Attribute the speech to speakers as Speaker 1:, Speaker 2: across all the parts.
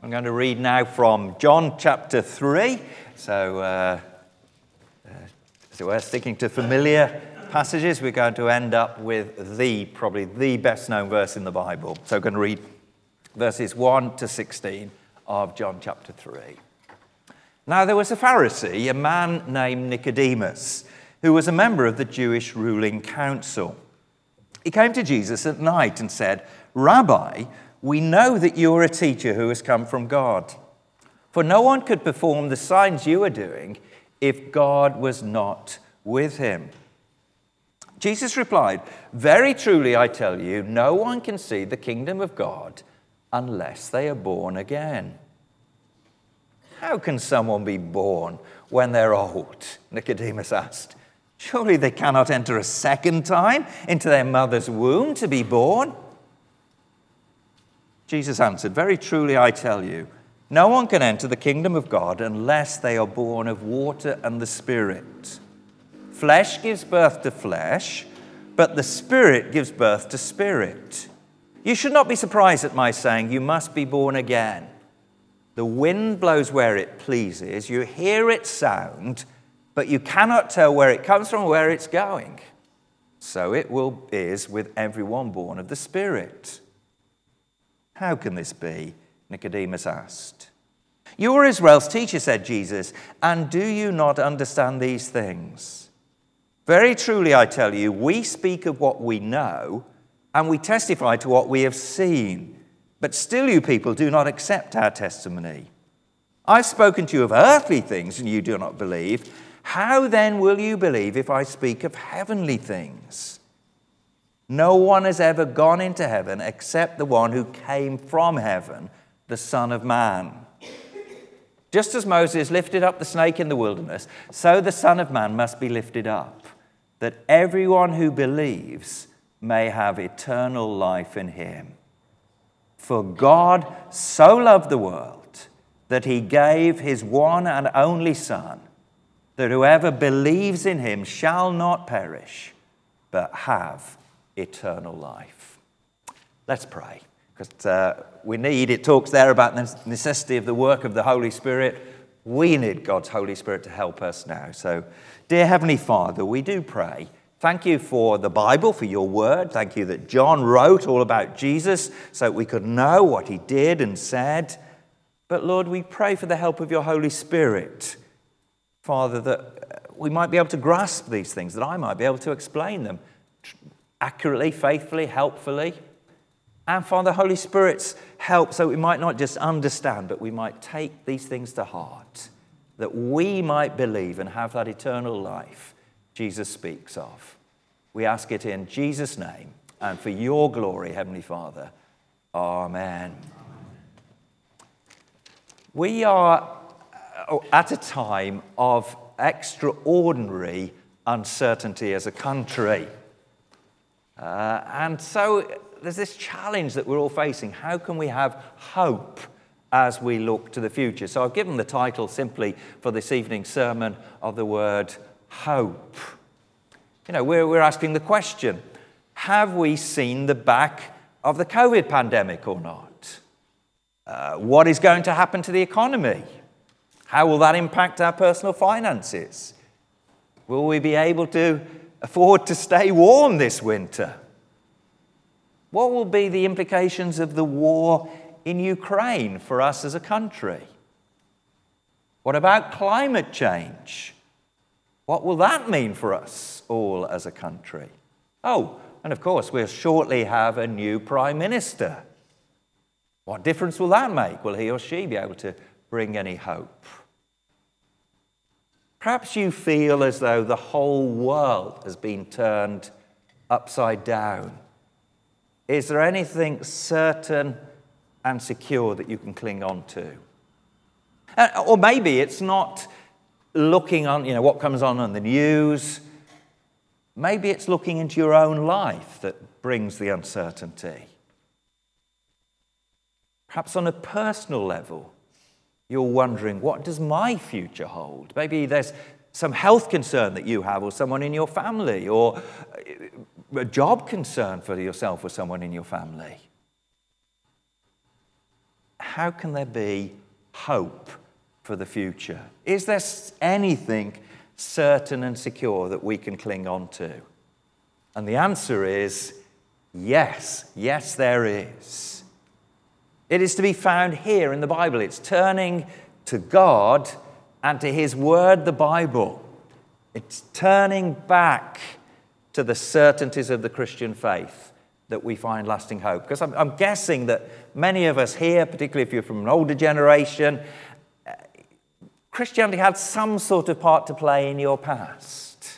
Speaker 1: I'm going to read now from John chapter 3. So, we're sticking to familiar passages. We're going to end up with probably the best known verse in the Bible. So, I'm going to read verses 1 to 16 of John chapter 3. Now, there was a Pharisee, a man named Nicodemus, who was a member of the Jewish ruling council. He came to Jesus at night and said, "Rabbi, we know that you are a teacher who has come from God. For no one could perform the signs you are doing if God was not with him." Jesus replied, "Very truly I tell you, no one can see the kingdom of God unless they are born again." "How can someone be born when they're old?" Nicodemus asked. "Surely they cannot enter a second time into their mother's womb to be born?" Jesus answered, "Very truly I tell you, no one can enter the kingdom of God unless they are born of water and the Spirit. Flesh gives birth to flesh, but the Spirit gives birth to spirit. You should not be surprised at my saying, 'You must be born again.' The wind blows where it pleases. You hear its sound, but you cannot tell where it comes from or where it's going. So it is with everyone born of the Spirit." "How can this be?" Nicodemus asked. "You are Israel's teacher," said Jesus, "and do you not understand these things? Very truly I tell you, we speak of what we know, and we testify to what we have seen. But still you people do not accept our testimony. I've spoken to you of earthly things, and you do not believe. How then will you believe if I speak of heavenly things? No one has ever gone into heaven except the one who came from heaven, the Son of Man. Just as Moses lifted up the snake in the wilderness, so the Son of Man must be lifted up, that everyone who believes may have eternal life in him. For God so loved the world that he gave his one and only Son, that whoever believes in him shall not perish, but have eternal life." Let's pray, because we need, it talks there about the necessity of the work of the Holy Spirit. We need God's Holy Spirit to help us now. So, dear Heavenly Father, we do pray. Thank you for the Bible, for your word. Thank you that John wrote all about Jesus so that we could know what he did and said. But Lord, we pray for the help of your Holy Spirit, Father, that we might be able to grasp these things, that I might be able to explain them accurately, faithfully, helpfully. And Father, Holy Spirit's help so we might not just understand, but we might take these things to heart, that we might believe and have that eternal life Jesus speaks of. We ask it in Jesus' name and for your glory, Heavenly Father. Amen. We are at a time of extraordinary uncertainty as a country. And so there's this challenge that we're all facing. How can we have hope as we look to the future? So I've given the title simply for this evening's sermon of the word hope. You know, we're asking the question, have we seen the back of the COVID pandemic or not? What is going to happen to the economy? How will that impact our personal finances? Will we be able to afford to stay warm this winter? What will be the implications of the war in Ukraine for us as a country? What about climate change? What will that mean for us all as a country? Oh, and of course, we'll shortly have a new Prime Minister. What difference will that make? Will he or she be able to bring any hope? Perhaps you feel as though the whole world has been turned upside down. Is there anything certain and secure that you can cling on to? Or maybe it's not looking on, what comes on the news. Maybe it's looking into your own life that brings the uncertainty. Perhaps on a personal level, you're wondering, what does my future hold? Maybe there's some health concern that you have or someone in your family, or a job concern for yourself or someone in your family. how can there be hope for the future? Is there anything certain and secure that we can cling on to? And the answer is yes. Yes, there is. It is to be found here in the Bible. It's turning to God and to his word, the Bible. It's turning back to the certainties of the Christian faith that we find lasting hope. Because I'm guessing that many of us here, particularly if you're from an older generation, Christianity had some sort of part to play in your past.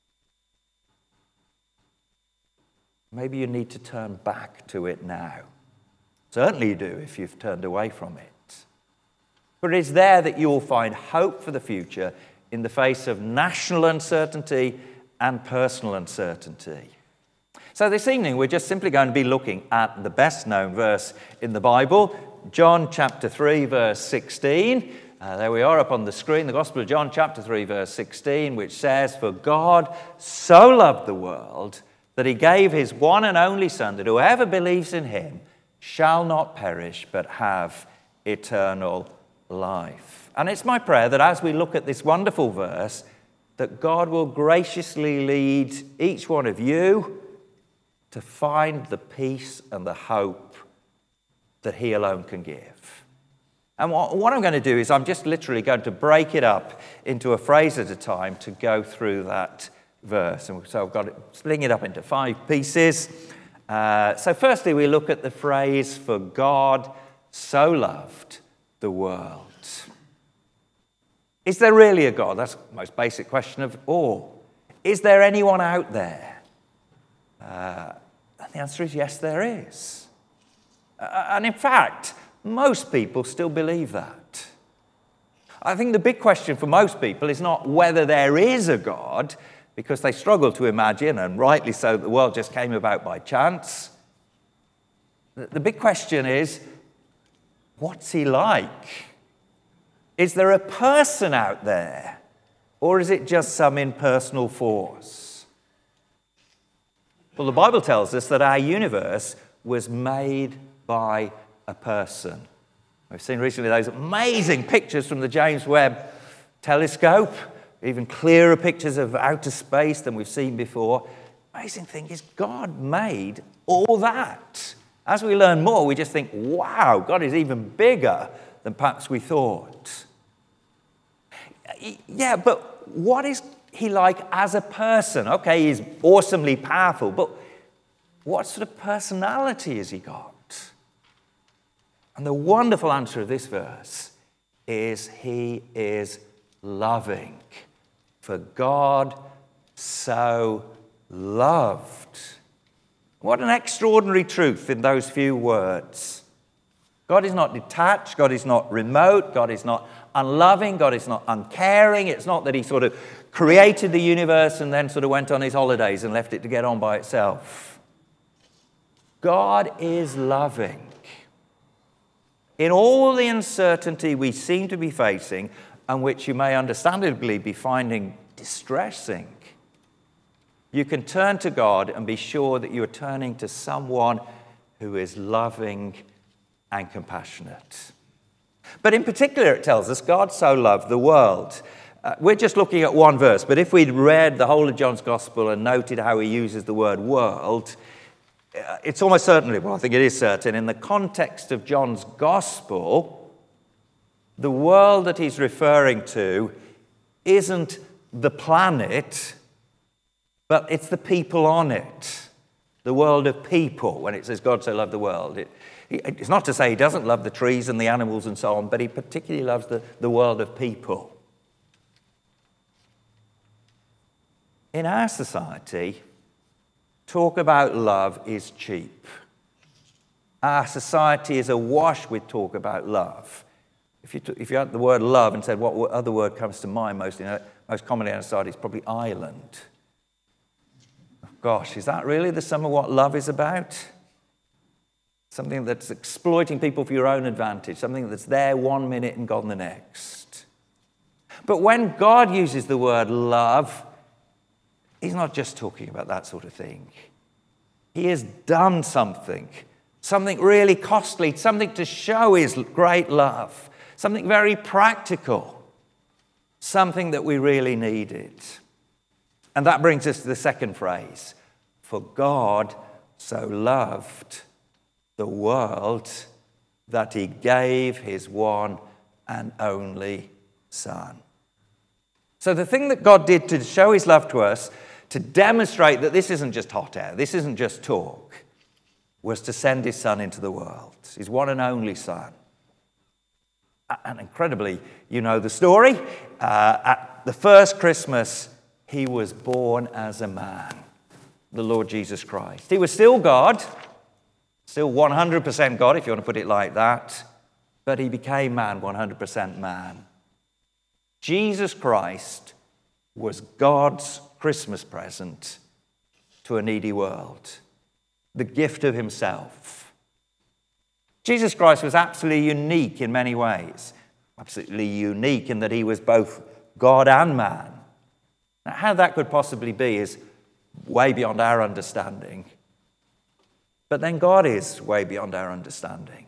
Speaker 1: Maybe you need to turn back to it now. Certainly you do if you've turned away from it. But it's there that you will find hope for the future in the face of national uncertainty and personal uncertainty. So this evening we're just simply going to be looking at the best known verse in the Bible, John chapter 3 verse 16. There we are up on the screen, the Gospel of John chapter 3 verse 16, which says, "For God so loved the world that he gave his one and only Son, that whoever believes in him shall not perish but have eternal life." And it's my prayer that as we look at this wonderful verse, that God will graciously lead each one of you to find the peace and the hope that he alone can give. And what I'm going to do is I'm just literally going to break it up into a phrase at a time to go through that verse. And so I've got it, splitting it up into 5 pieces. So firstly, we look at the phrase, "For God so loved the world." Is there really a God? That's the most basic question of all. Is there anyone out there? And the answer is yes, there is. And in fact, most people still believe that. I think the big question for most people is not whether there is a God, because they struggle to imagine, and rightly so, that the world just came about by chance. The big question is, what's he like? Is there a person out there, or is it just some impersonal force? Well, the Bible tells us that our universe was made by a person. We've seen recently those amazing pictures from the James Webb telescope, even clearer pictures of outer space than we've seen before. Amazing thing is God made all that. As we learn more, we just think, wow, God is even bigger than perhaps we thought. Yeah, but what is he like as a person? Okay, he's awesomely powerful, but what sort of personality has he got? And the wonderful answer of this verse is he is loving. For God so loved. What an extraordinary truth in those few words. God is not detached. God is not remote. God is not unloving. God is not uncaring. It's not that he sort of created the universe and then sort of went on his holidays and left it to get on by itself. God is loving. In all the uncertainty we seem to be facing, and which you may understandably be finding distressing, you can turn to God and be sure that you are turning to someone who is loving and compassionate. But in particular, it tells us God so loved the world. We're just looking at one verse, but if we'd read the whole of John's Gospel and noted how he uses the word world, it's almost certainly, well, I think it is certain, in the context of John's Gospel, the world that he's referring to isn't the planet, but it's the people on it, the world of people. When it says God so loved the world, it's not to say he doesn't love the trees and the animals and so on, but he particularly loves the world of people. In our society, talk about love is cheap. Our society is awash with talk about love. If you had the word love and said what other word comes to mind most commonly in our society, it's probably island. Gosh, is that really the sum of what love is about? Something that's exploiting people for your own advantage, something that's there 1 minute and gone the next. But when God uses the word love, he's not just talking about that sort of thing. He has done something something really costly, something to show his great love, something very practical, something that we really needed. And that brings us to the second phrase. For God so loved the world that he gave his one and only Son. So the thing that God did to show his love to us, to demonstrate that this isn't just hot air, this isn't just talk, was to send his Son into the world, his one and only Son. And incredibly, you know the story. At the first Christmas, he was born as a man, the Lord Jesus Christ. He was still God, still 100% God, if you want to put it like that, but he became man, 100% man. Jesus Christ was God's Christmas present to a needy world, the gift of himself. Jesus Christ was absolutely unique in many ways, absolutely unique in that he was both God and man. Now, how that could possibly be is way beyond our understanding. But then God is way beyond our understanding.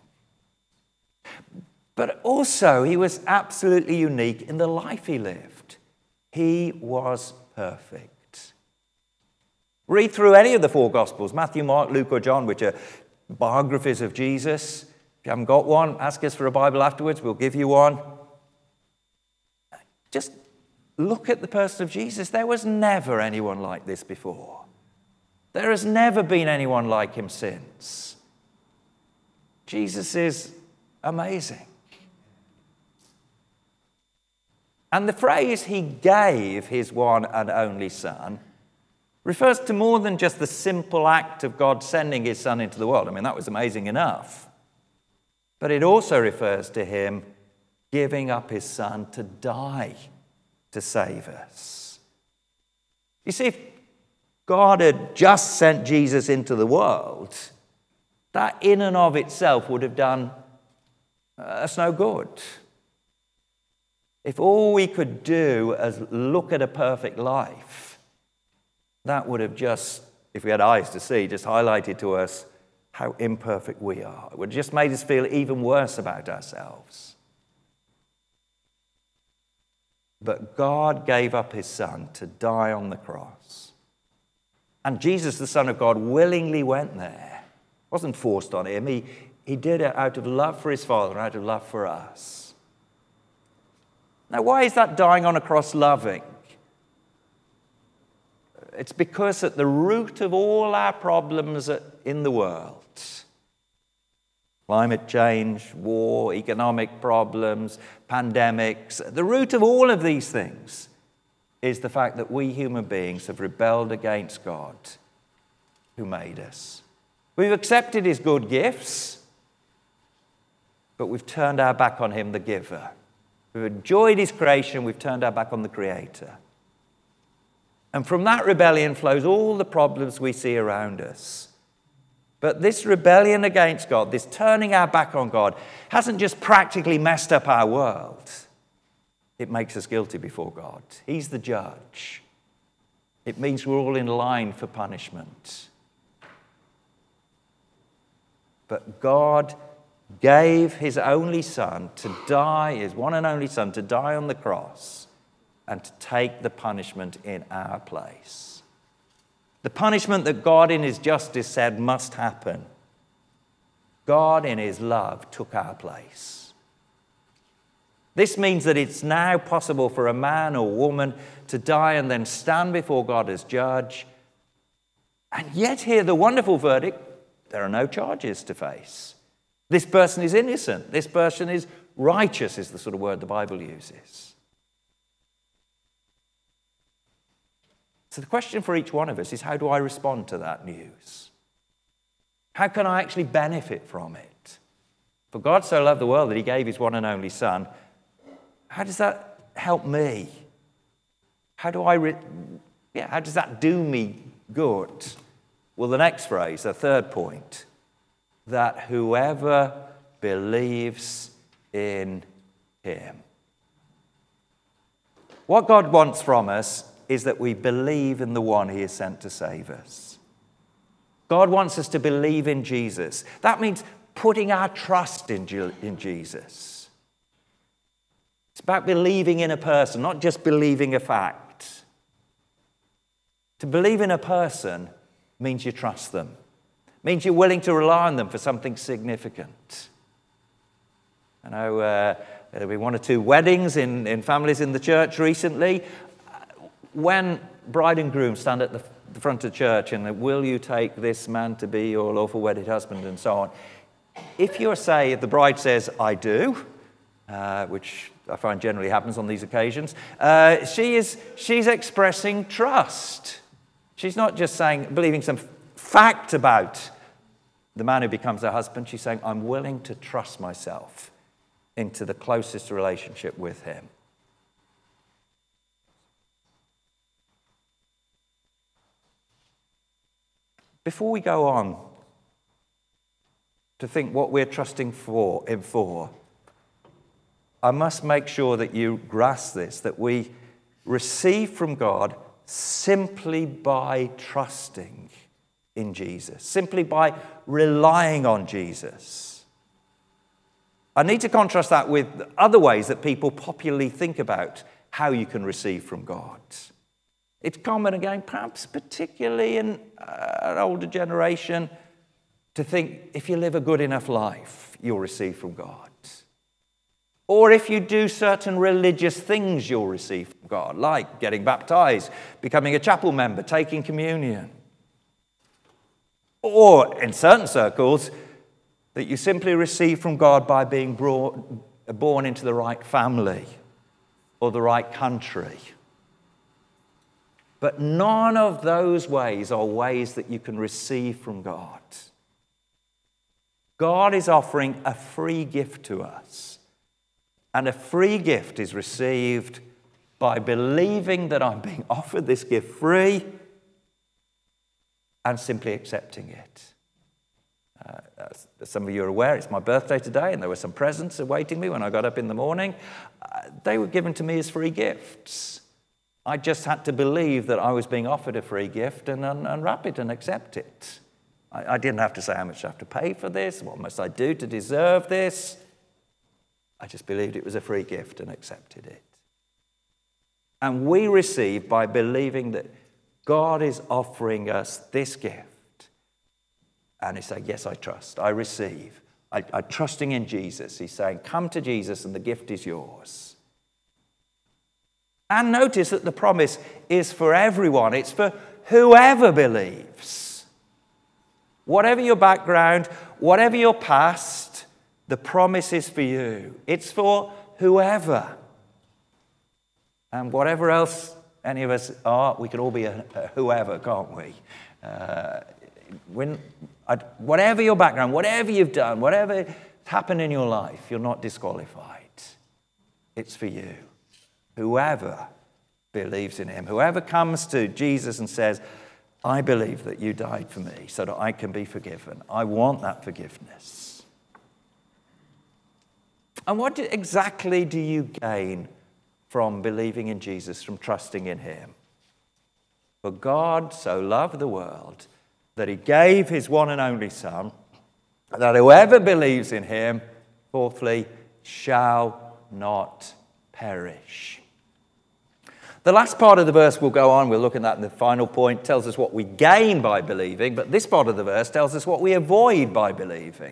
Speaker 1: But also, he was absolutely unique in the life he lived. He was perfect. Read through any of the four Gospels, Matthew, Mark, Luke, or John, which are biographies of Jesus. If you haven't got one, ask us for a Bible afterwards. We'll give you one. Just look at the person of Jesus. There was never anyone like this before. There has never been anyone like him since. Jesus is amazing. And the phrase, he gave his one and only Son, refers to more than just the simple act of God sending his Son into the world. I mean, that was amazing enough. But it also refers to him giving up his Son to die to save us. You see, if God had just sent Jesus into the world, that in and of itself would have done us no good. If all we could do is look at a perfect life, that would have just, if we had eyes to see, just highlighted to us how imperfect we are. It would have just made us feel even worse about ourselves. But God gave up his Son to die on the cross. And Jesus, the Son of God, willingly went there. It wasn't forced on him. He did it out of love for his Father and out of love for us. Now, why is that dying on a cross loving? It's because at the root of all our problems in the world, climate change, war, economic problems, pandemics, at the root of all of these things is the fact that we human beings have rebelled against God who made us. We've accepted his good gifts, but we've turned our back on him, the giver. We've enjoyed his creation, we've turned our back on the Creator. And from that rebellion flows all the problems we see around us. But this rebellion against God, this turning our back on God, hasn't just practically messed up our world. It makes us guilty before God. He's the judge. It means we're all in line for punishment. But God gave his only Son to die, his one and only Son, to die on the cross and to take the punishment in our place. The punishment that God in his justice said must happen. God in his love took our place. This means that it's now possible for a man or woman to die and then stand before God as judge and yet hear the wonderful verdict, there are no charges to face. This person is innocent. This person is righteous, is the sort of word the Bible uses. So the question for each one of us is, how do I respond to that news? How can I actually benefit from it? For God so loved the world that he gave his one and only Son. How does that help me? How does that do me good? Well, the next phrase, the third point, that whoever believes in him. What God wants from us is that we believe in the one he has sent to save us. God wants us to believe in Jesus. That means putting our trust in Jesus. It's about believing in a person, not just believing a fact. To believe in a person means you trust them. Means you're willing to rely on them for something significant. I know there'll be one or two weddings in families in the church recently. When bride and groom stand at the front of church and will you take this man to be your lawful wedded husband and so on. If the bride says, I do, which I find generally happens on these occasions, she's expressing trust. She's not just believing some fact about the man who becomes her husband. She's saying, I'm willing to trust myself into the closest relationship with him. Before we go on to think what we're trusting him for, I must make sure that you grasp this, that we receive from God simply by trusting in Jesus, simply by relying on Jesus. I need to contrast that with other ways that people popularly think about how you can receive from God. It's common again, perhaps particularly in an older generation, to think if you live a good enough life, you'll receive from God. Or if you do certain religious things, you'll receive from God, like getting baptized, becoming a chapel member, taking communion. Or, in certain circles, that you simply receive from God by being born into the right family or the right country. But none of those ways are ways that you can receive from God. God is offering a free gift to us. And a free gift is received by believing that I'm being offered this gift free and simply accepting it. As some of you are aware, it's my birthday today, and there were some presents awaiting me when I got up in the morning. They were given to me as free gifts. I just had to believe that I was being offered a free gift and unwrap it and accept it. I didn't have to say how much I have to pay for this, what must I do to deserve this. I just believed it was a free gift and accepted it. And we receive by believing that God is offering us this gift. And he's saying, yes, I trust, I receive. I'm trusting in Jesus. He's saying, come to Jesus and the gift is yours. And notice that the promise is for everyone. It's for whoever believes. Whatever your background, whatever your past, the promise is for you. It's for whoever. And whatever else any of us are, we can all be a whoever, can't we? Whatever your background, whatever you've done, whatever happened in your life, you're not disqualified. It's for you. Whoever believes in him, whoever comes to Jesus and says, I believe that you died for me so that I can be forgiven. I want that forgiveness. And what exactly do you gain from believing in Jesus, from trusting in him? For God so loved the world that he gave his one and only Son, that whoever believes in him, fourthly, shall not perish. The last part of the verse we'll go on, we'll look at that in the final point, tells us what we gain by believing, but this part of the verse tells us what we avoid by believing.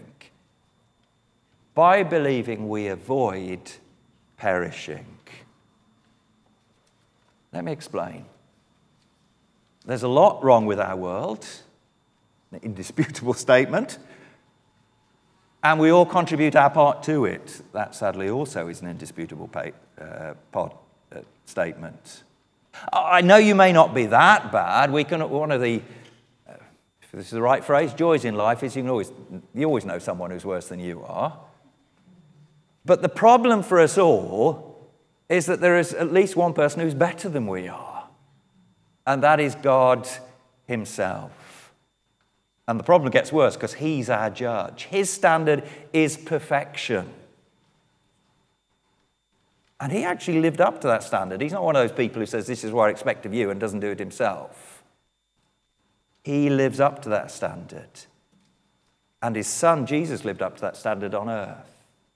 Speaker 1: By believing, we avoid perishing. Let me explain. There's a lot wrong with our world, an indisputable statement, and we all contribute our part to it. That, sadly, also is an indisputable statement. I know you may not be that bad. One of the, if this is the right phrase, joys in life is you always know someone who's worse than you are. But the problem for us all is that there is at least one person who's better than we are, and that is God himself. And the problem gets worse because he's our judge. His standard is perfection. And he actually lived up to that standard. He's not one of those people who says, this is what I expect of you, and doesn't do it himself. He lives up to that standard. And his son, Jesus, lived up to that standard on earth.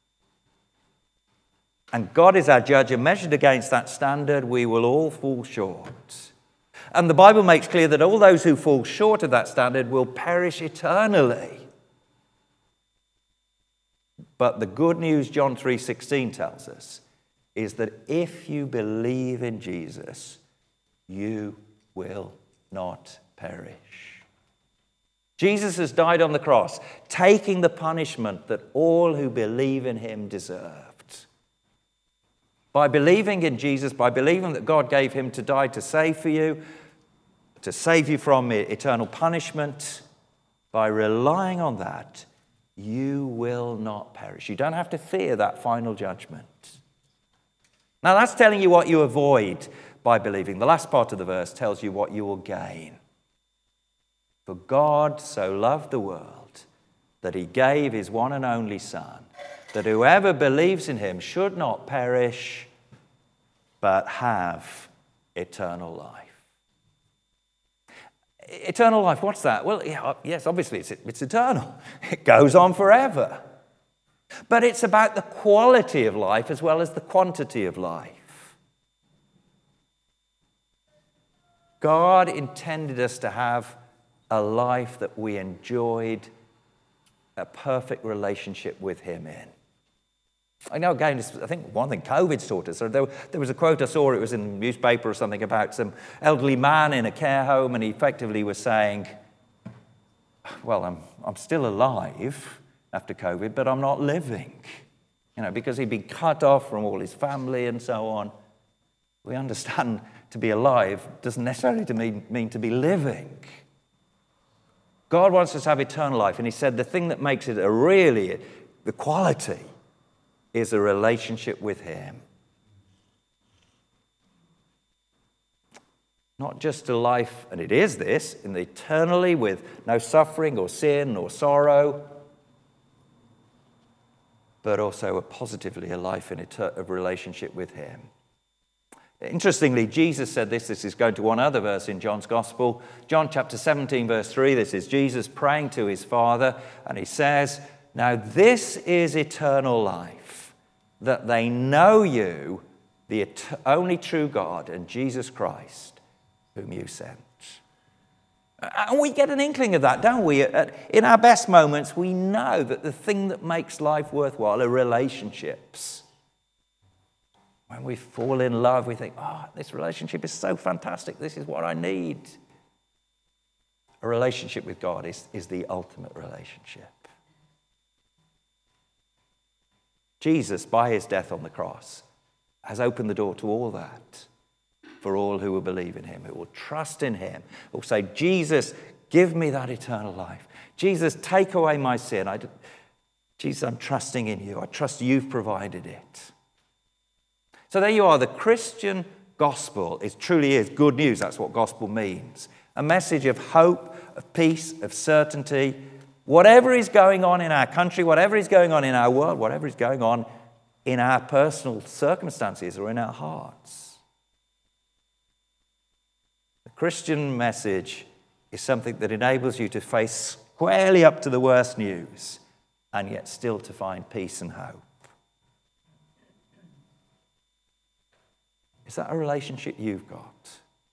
Speaker 1: And God is our judge, and measured against that standard, we will all fall short. And the Bible makes clear that all those who fall short of that standard will perish eternally. But the good news John 3:16 tells us is that if you believe in Jesus, you will not perish. Jesus has died on the cross, taking the punishment that all who believe in him deserved. By believing in Jesus, by believing that God gave him to die to save you from eternal punishment, by relying on that, you will not perish. You don't have to fear that final judgment. Now that's telling you what you avoid by believing. The last part of the verse tells you what you will gain. For God so loved the world that he gave his one and only Son, that whoever believes in him should not perish, but have eternal life. Eternal life, what's that? Well, yes, obviously it's eternal. It goes on forever. But it's about the quality of life as well as the quantity of life. God intended us to have a life that we enjoyed a perfect relationship with him in. I know, again, I think one thing COVID's taught us, or there was a quote I saw, it was in the newspaper or something, about some elderly man in a care home, and he effectively was saying, well, I'm still alive after COVID, but I'm not living. Because he'd been cut off from all his family and so on. We understand to be alive doesn't necessarily mean to be living. God wants us to have eternal life, and he said the thing that makes it the quality is a relationship with him. Not just a life, and it is this, in the eternally with no suffering or sin or sorrow, but also positively a life of relationship with him. Interestingly, Jesus said this is going to one other verse in John's Gospel. John chapter 17, verse 3, this is Jesus praying to his Father, and he says, "Now this is eternal life, that they know you, the only true God, and Jesus Christ, whom you sent." And we get an inkling of that, don't we? In our best moments, we know that the thing that makes life worthwhile are relationships. When we fall in love, we think, this relationship is so fantastic. This is what I need. A relationship with God is the ultimate relationship. Jesus, by his death on the cross, has opened the door to all that for all who will believe in him, who will trust in him, who will say, Jesus, give me that eternal life. Jesus, take away my sin. Jesus, I'm trusting in you. I trust you've provided it. So there you are. The Christian gospel truly is good news. That's what gospel means. A message of hope, of peace, of certainty. Whatever is going on in our country, whatever is going on in our world, whatever is going on in our personal circumstances or in our hearts. The Christian message is something that enables you to face squarely up to the worst news and yet still to find peace and hope. Is that a relationship you've got?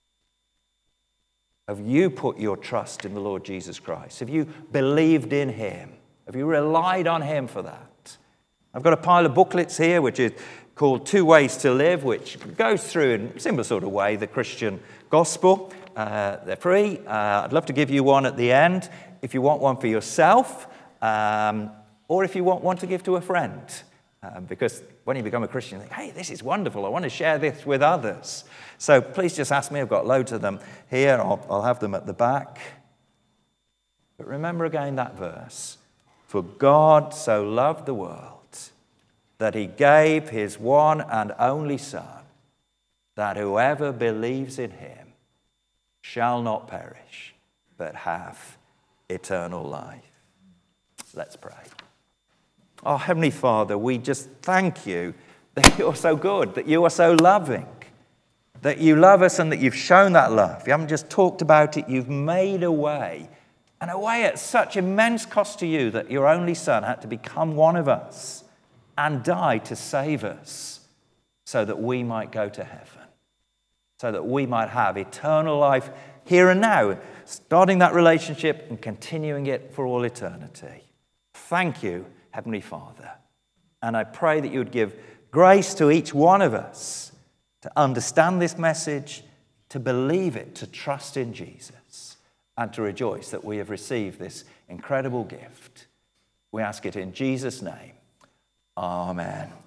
Speaker 1: Have you put your trust in the Lord Jesus Christ? Have you believed in him? Have you relied on him for that? I've got a pile of booklets here which is called 2 Ways to Live, which goes through in a similar sort of way the Christian gospel. They're free. I'd love to give you one at the end if you want one for yourself, or if you want one to give to a friend. Because when you become a Christian, you think, hey, this is wonderful. I want to share this with others. So please just ask me. I've got loads of them here. I'll have them at the back. But remember again that verse. For God so loved the world that he gave his one and only Son, that whoever believes in him shall not perish, but have eternal life. Let's pray. Oh, Heavenly Father, we just thank you that you're so good, that you are so loving, that you love us and that you've shown that love. You haven't just talked about it, you've made a way. And a way at such immense cost to you that your only Son had to become one of us and die to save us so that we might go to heaven, so that we might have eternal life here and now, starting that relationship and continuing it for all eternity. Thank you, Heavenly Father. And I pray that you would give grace to each one of us to understand this message, to believe it, to trust in Jesus, and to rejoice that we have received this incredible gift. We ask it in Jesus' name. Amen.